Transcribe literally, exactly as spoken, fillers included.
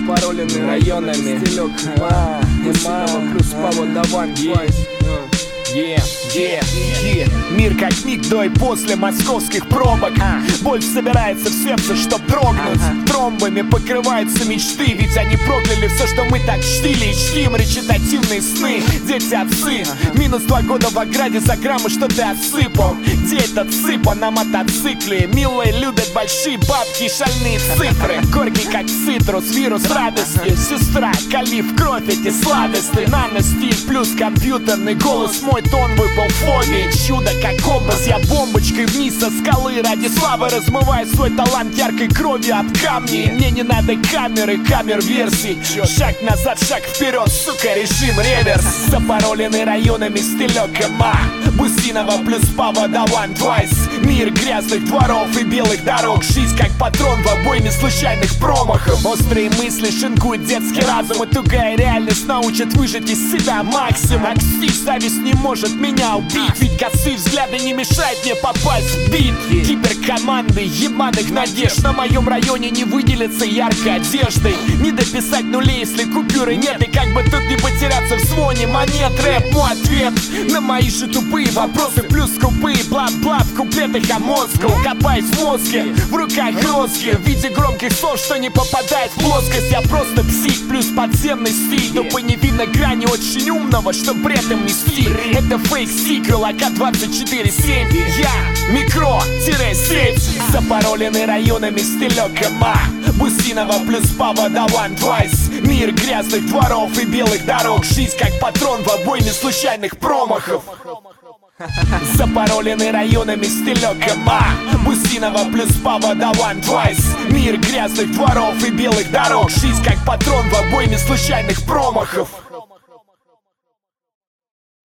запаролены районами. Стилек Ма, Бусинова плюс Пава Даван Твайс. Yeah, yeah, yeah. Мир как миг до и после московских пробок. Боль собирается в сердце, чтоб дрогнуть. Тромбами покрываются мечты, ведь они прокляли все, что мы так чтили и чтим. Речитативные сны, дети отцы. Минус два года в ограде за граммы, что ты отсыпал. Где этот цыпа на мотоцикле? Милые любят большие бабки и шальные цифры. Горький как цитрус, вирус радости. Сестра, кали в кровь эти сладости. Нано-стиль плюс компьютерный голос мой. Тон выпал в фобии, чудо как компас. Я бомбочкой вниз со скалы ради славы размываю свой талант яркой кровью об камни. Мне не надо камеры, камер версий. Шаг назад, шаг вперед, сука, режим реверс. Запароленный районами стилек Ма, Бусинова плюс Пава Даван Твайс. Мир грязных дворов и белых дорог. Жизнь как патрон в обойме случайных промахов. Острые мысли шинкуют детский разум, и тугая реальность научит выжить из себя максимум. Окси, совесть не может меня убить, ведь косые взгляды не мешают мне попасть в бит. Киберкоманды ебаных надежд на моем районе не выделятся яркой одеждой. Не дописать нулей, если купюры нет. И как бы тут не потеряться в звоне монет. Рэп мой ответ на мои же тупые вопросы, плюс скупые бла-бла в куплетах о Москву. Копаюсь в мозге, в руках розги, в виде громких слов, что не попадает в плоскость. Я просто псих плюс подземный стиль. Тупо не видно грани очень умного, что при этом нести. Это фейк-сиквел А К двадцать четыре семь. Я микро-сеть. Запароленный районами стилек Ма, Бусинова плюс Пава Даван Твайс. Мир грязных дворов и белых дорог. Жизнь как патрон в обойме случайных промахов. Запароленный районами стилек Ма, Бусинова плюс Пава Даван Твайс. Мир грязных дворов и белых дорог. Жизнь как патрон в обойме случайных промахов.